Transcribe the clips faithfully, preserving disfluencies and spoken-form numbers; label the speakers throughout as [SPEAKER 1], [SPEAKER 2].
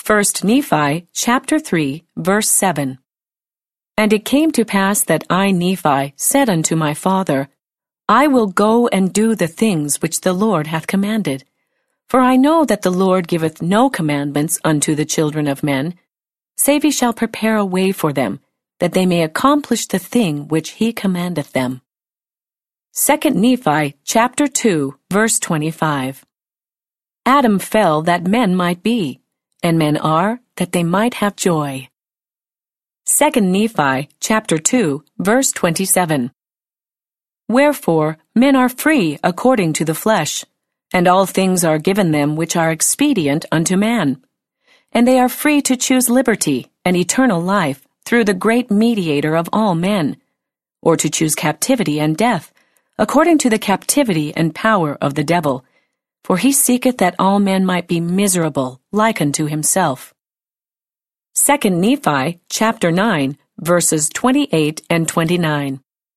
[SPEAKER 1] First Nephi chapter three, verse seven. And it came to pass that I, Nephi, said unto my father, I will go and do the things which the Lord hath commanded. For I know that the Lord giveth no commandments unto the children of men, save he shall prepare a way for them, that they may accomplish the thing which he commandeth them. Second Nephi chapter two, verse twenty-five. Adam fell that men might be, and men are that they might have joy. Second Nephi chapter two, verse twenty-seven. Wherefore men are free according to the flesh, and all things are given them which are expedient unto man. And they are free to choose liberty and eternal life through the great mediator of all men, or to choose captivity and death, according to the captivity and power of the devil, for he seeketh that all men might be miserable like unto himself. Second Nephi chapter nine, verses twenty-eight and twenty-nine.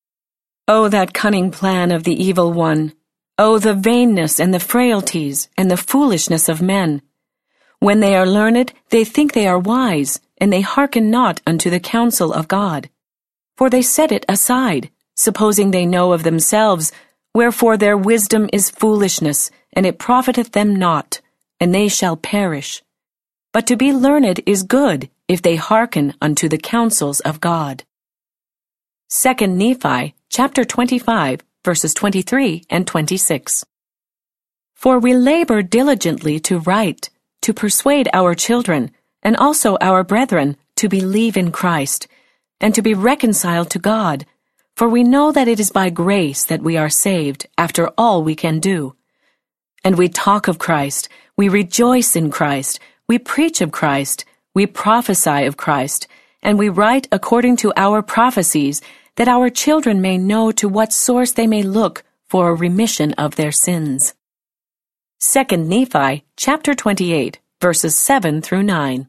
[SPEAKER 1] O that cunning plan of the evil one! O the vainness and the frailties and the foolishness of men! When they are learned, they think they are wise, and they hearken not unto the counsel of God. For they set it aside, supposing they know of themselves, wherefore their wisdom is foolishness, and it profiteth them not, and they shall perish. But to be learned is good, if they hearken unto the counsels of God. Second Nephi chapter twenty-five, verses twenty-three and twenty-six. For we labor diligently to write, to persuade our children, and also our brethren, to believe in Christ, and to be reconciled to God, for we know that it is by grace that we are saved, after all we can do. And we talk of Christ, we rejoice in Christ, we preach of Christ, we prophesy of Christ, and we write according to our prophecies, that our children may know to what source they may look for a remission of their sins. Second Nephi chapter twenty-eight, verses seven through nine.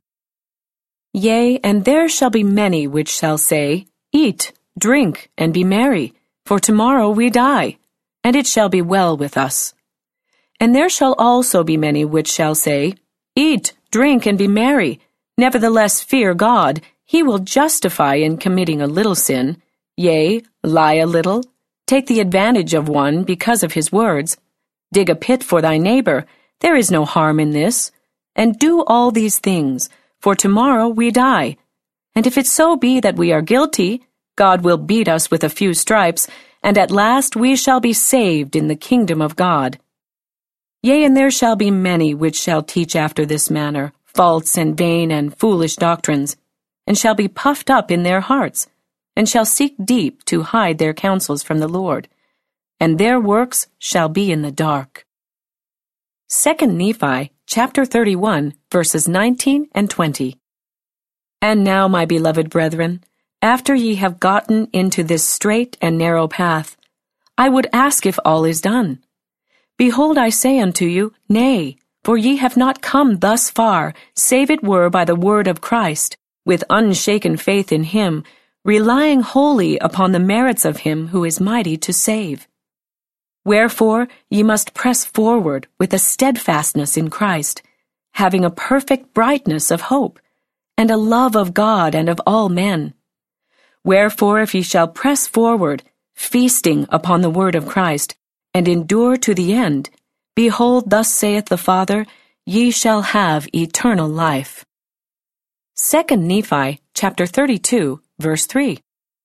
[SPEAKER 1] Yea, and there shall be many which shall say, Eat, drink, and be merry, for tomorrow we die, and it shall be well with us. And there shall also be many which shall say, Eat, drink, and be merry, nevertheless fear God, he will justify in committing a little sin, yea, lie a little, take the advantage of one because of his words, dig a pit for thy neighbor, there is no harm in this, and do all these things, for tomorrow we die. And if it so be that we are guilty, God will beat us with a few stripes, and at last we shall be saved in the kingdom of God. Yea, and there shall be many which shall teach after this manner, false and vain and foolish doctrines, and shall be puffed up in their hearts, and shall seek deep to hide their counsels from the Lord, and their works shall be in the dark. Second Nephi chapter thirty-one, verses nineteen and twenty. And now, my beloved brethren, after ye have gotten into this straight and narrow path, I would ask if all is done. Behold, I say unto you, Nay, for ye have not come thus far, save it were by the word of Christ, with unshaken faith in him, relying wholly upon the merits of him who is mighty to save. Wherefore ye must press forward with a steadfastness in Christ, having a perfect brightness of hope, and a love of God and of all men. Wherefore if ye shall press forward, feasting upon the word of Christ, and endure to the end, behold, thus saith the Father, ye shall have eternal life. Second Nephi chapter thirty-two, verse three.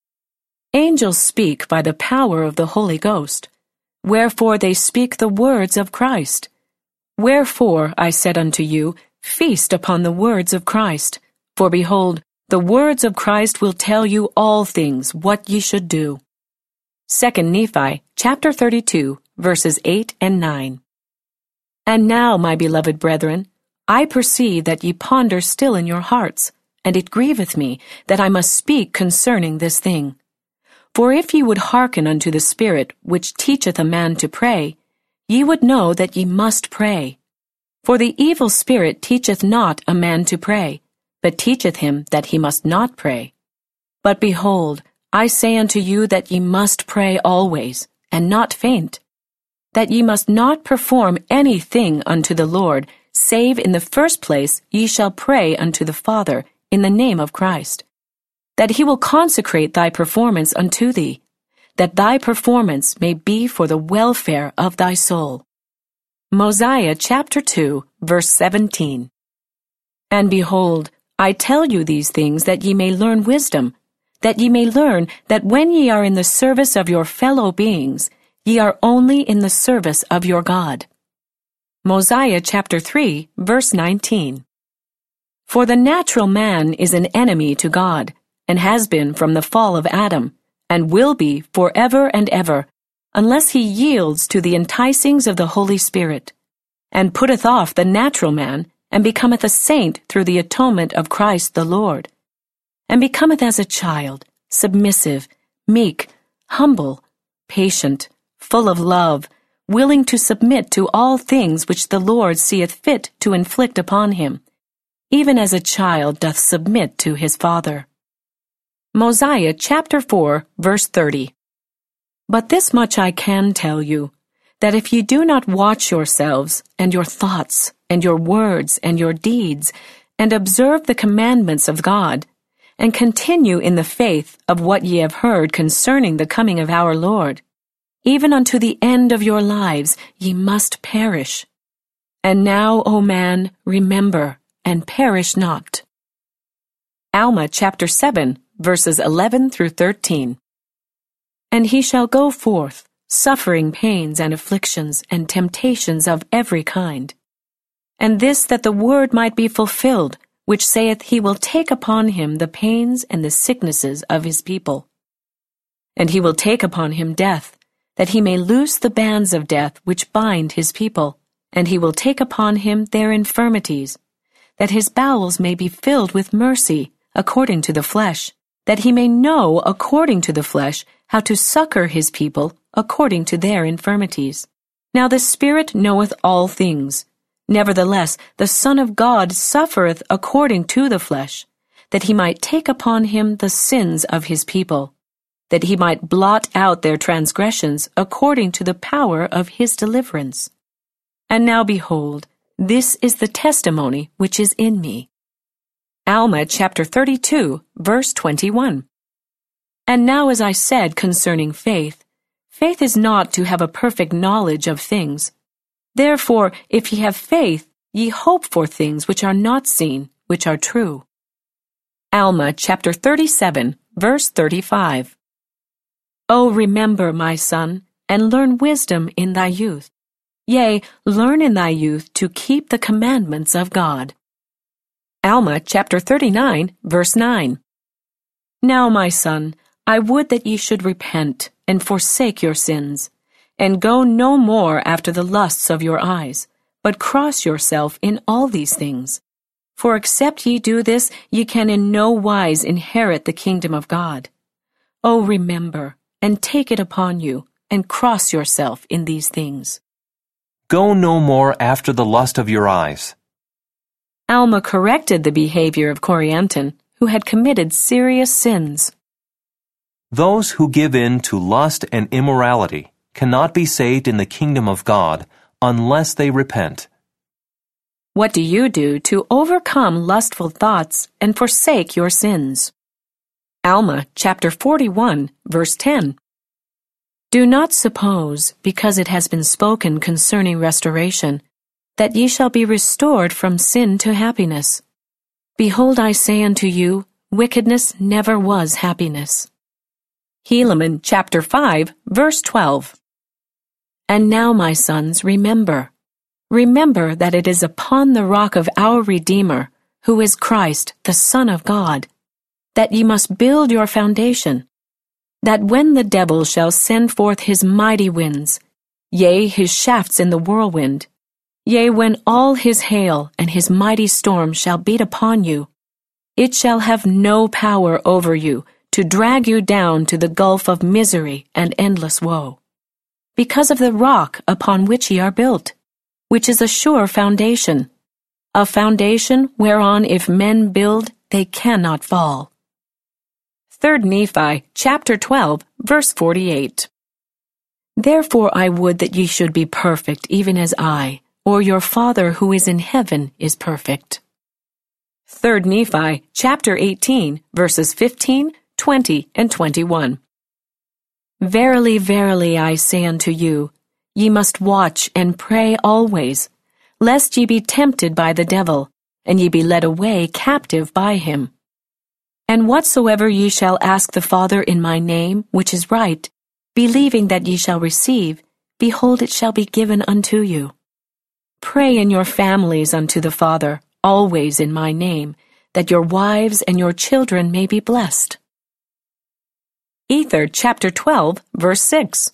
[SPEAKER 1] Angels speak by the power of the Holy Ghost, wherefore they speak the words of Christ. Wherefore, I said unto you, feast upon the words of Christ, for behold, the words of Christ will tell you all things what ye should do. Second Nephi chapter thirty-two, verses eight and nine. And now, my beloved brethren, I perceive that ye ponder still in your hearts, and it grieveth me that I must speak concerning this thing. For if ye would hearken unto the Spirit which teacheth a man to pray, ye would know that ye must pray. For the evil spirit teacheth not a man to pray, but teacheth him that he must not pray. But behold, I say unto you that ye must pray always, and not faint, that ye must not perform any thing unto the Lord, save in the first place ye shall pray unto the Father in the name of Christ, that he will consecrate thy performance unto thee, that thy performance may be for the welfare of thy soul. Mosiah chapter two, verse seventeen. And behold, I tell you these things that ye may learn wisdom, that ye may learn that when ye are in the service of your fellow beings, ye are only in the service of your God. Mosiah chapter three, verse nineteen. For the natural man is an enemy to God, and has been from the fall of Adam, and will be forever and ever, unless he yields to the enticings of the Holy Spirit, and putteth off the natural man, and becometh a saint through the atonement of Christ the Lord, and becometh as a child, submissive, meek, humble, patient, full of love, willing to submit to all things which the Lord seeth fit to inflict upon him, even as a child doth submit to his father. Mosiah chapter four, verse thirty. But this much I can tell you, that if ye do not watch yourselves, and your thoughts, and your words, and your deeds, and observe the commandments of God, and continue in the faith of what ye have heard concerning the coming of our Lord, even unto the end of your lives ye must perish. And now, O man, remember, and perish not. Alma chapter seven, verses eleven through thirteen. And he shall go forth, suffering pains and afflictions and temptations of every kind. And this that the word might be fulfilled, which saith he will take upon him the pains and the sicknesses of his people. And he will take upon him death, that he may loose the bands of death which bind his people, and he will take upon him their infirmities, that his bowels may be filled with mercy, according to the flesh, that he may know according to the flesh how to succor his people according to their infirmities. Now the Spirit knoweth all things. Nevertheless, the Son of God suffereth according to the flesh, that he might take upon him the sins of his people, that he might blot out their transgressions according to the power of his deliverance. And now behold, this is the testimony which is in me. Alma chapter thirty-two, verse twenty-one. And now as I said concerning faith, faith is not to have a perfect knowledge of things. Therefore, if ye have faith, ye hope for things which are not seen, which are true. Alma chapter thirty-seven, verse thirty-five. O remember, my son, and learn wisdom in thy youth. Yea, learn in thy youth to keep the commandments of God. Alma chapter thirty-nine, verse nine. Now, my son, I would that ye should repent, and forsake your sins, and go no more after the lusts of your eyes, but cross yourself in all these things. For except ye do this, ye can in no wise inherit the kingdom of God. O remember, and take it upon you, and cross yourself in these things.
[SPEAKER 2] Go no more after the lust of your eyes.
[SPEAKER 1] Alma corrected the behavior of Corianton, who had committed serious sins.
[SPEAKER 2] Those who give in to lust and immorality cannot be saved in the kingdom of God unless they repent.
[SPEAKER 1] What do you do to overcome lustful thoughts and forsake your sins? Alma chapter forty-one, verse ten. Do not suppose, because it has been spoken concerning restoration, that ye shall be restored from sin to happiness. Behold, I say unto you, wickedness never was happiness. Helaman chapter five, verse twelve. And now, my sons, remember. Remember that it is upon the rock of our Redeemer, who is Christ, the Son of God, that ye must build your foundation, that when the devil shall send forth his mighty winds, yea, his shafts in the whirlwind, yea, when all his hail and his mighty storm shall beat upon you, it shall have no power over you to drag you down to the gulf of misery and endless woe, because of the rock upon which ye are built, which is a sure foundation, a foundation whereon if men build, they cannot fall. Third Nephi, chapter twelve, verse forty-eight. Therefore I would that ye should be perfect, even as I, or your Father who is in heaven is perfect. Third Nephi, chapter eighteen, verses fifteen, twenty, and twenty-one. Verily, verily, I say unto you, ye must watch and pray always, lest ye be tempted by the devil, and ye be led away captive by him. And whatsoever ye shall ask the Father in my name, which is right, believing that ye shall receive, behold, it shall be given unto you. Pray in your families unto the Father, always in my name, that your wives and your children may be blessed. Ether, chapter twelve, verse six.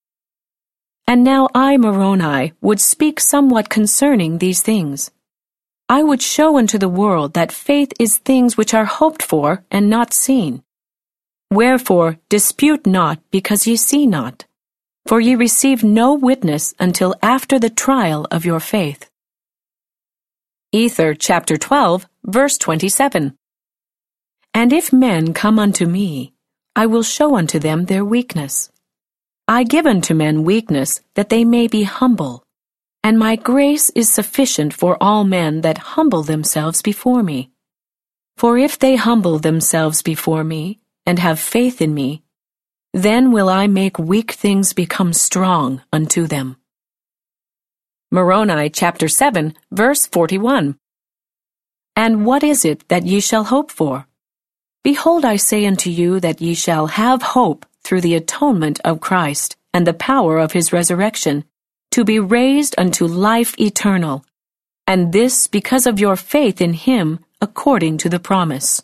[SPEAKER 1] And now I, Moroni, would speak somewhat concerning these things. I would show unto the world that faith is things which are hoped for and not seen. Wherefore dispute not, because ye see not. For ye receive no witness until after the trial of your faith. Ether, chapter twelve, verse twenty-seven. And if men come unto me, I will show unto them their weakness. I give unto men weakness, that they may be humble. And my grace is sufficient for all men that humble themselves before me. For if they humble themselves before me, and have faith in me, then will I make weak things become strong unto them. Moroni chapter seven, verse forty-one. And what is it that ye shall hope for? Behold, I say unto you that ye shall have hope through the atonement of Christ and the power of his resurrection, to be raised unto life eternal, and this because of your faith in him according to the promise.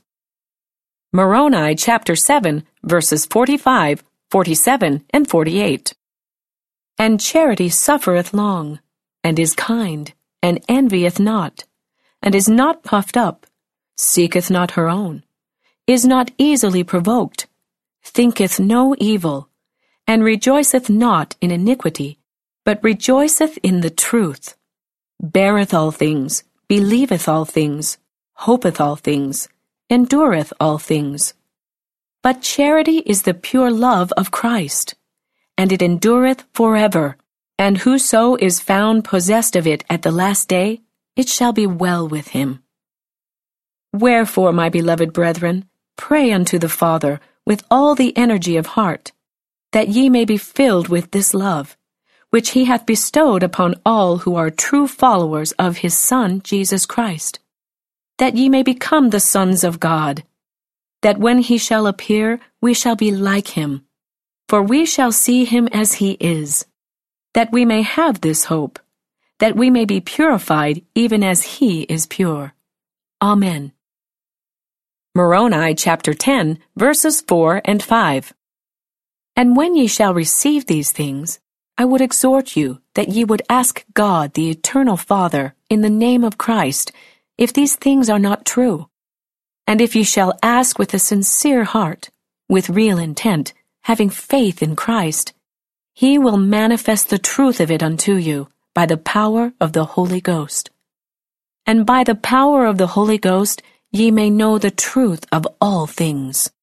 [SPEAKER 1] Moroni chapter seven, verses forty-five, forty-seven, and forty-eight. And charity suffereth long, and is kind, and envieth not, and is not puffed up, seeketh not her own, is not easily provoked, thinketh no evil, and rejoiceth not in iniquity, but rejoiceth in the truth, beareth all things, believeth all things, hopeth all things, endureth all things. But charity is the pure love of Christ, and it endureth forever. And whoso is found possessed of it at the last day, it shall be well with him. Wherefore, my beloved brethren, pray unto the Father with all the energy of heart, that ye may be filled with this love, which he hath bestowed upon all who are true followers of his Son, Jesus Christ, that ye may become the sons of God, that when he shall appear, we shall be like him, for we shall see him as he is, that we may have this hope, that we may be purified even as he is pure. Amen. Moroni chapter ten, verses four and five. And when ye shall receive these things, I would exhort you that ye would ask God the eternal Father in the name of Christ, if these things are not true. And if ye shall ask with a sincere heart, with real intent, having faith in Christ, he will manifest the truth of it unto you by the power of the Holy Ghost. And by the power of the Holy Ghost ye may know the truth of all things.